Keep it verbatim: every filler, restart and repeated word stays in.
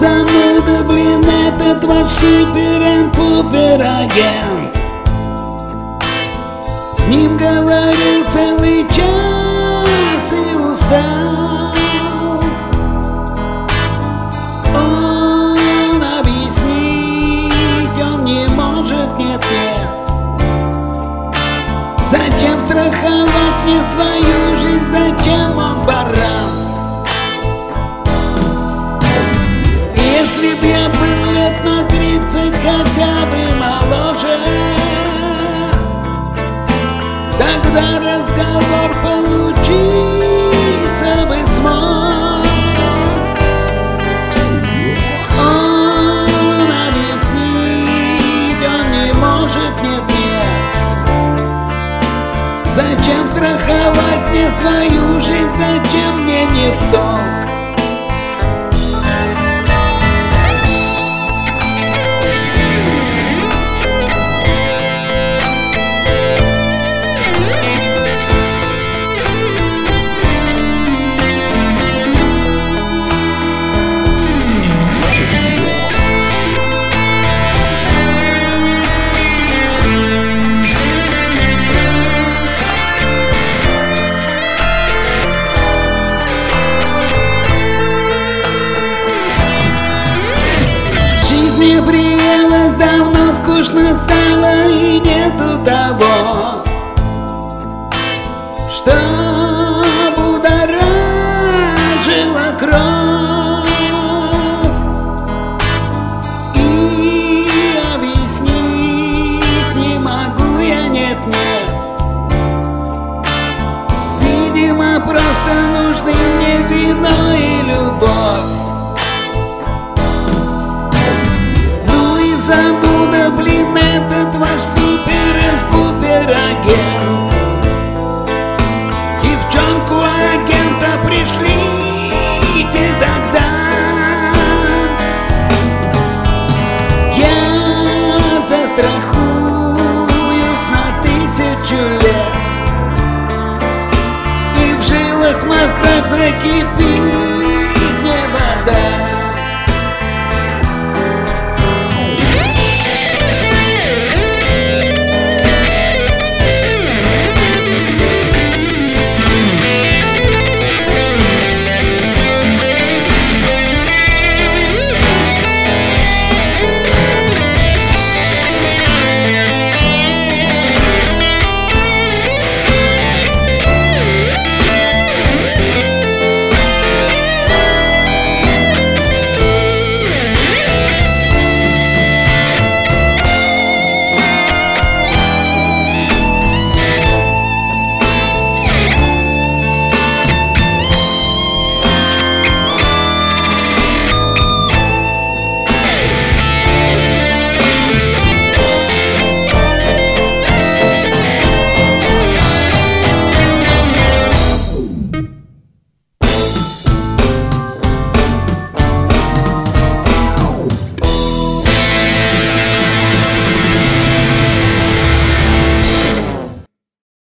зануда, блин, этот ваш супер-пупер-агент. С ним говорил целый час и устал. Он объяснить, он не может, нет-нет. Зачем страховать мне свою жизнь, зачем он баран? Если б я был лет на тридцать хотя бы моложе, тогда разговор получиться бы смог. Он объяснить, он не может, нет-нет. Зачем страховать мне свою жизнь, зачем мне не в долг? Мне приелось, давно скучно стало, и нету того, что будоражило кровь. И объяснить не могу я, нет-нет. Видимо, просто нужны мне вино и любовь. Зануда, блин, этот ваш супер-пупер-агент. Девчонку агента пришлите тогда. Я застрахуюсь на тысячу лет, и в жилах вновь кровь закипит.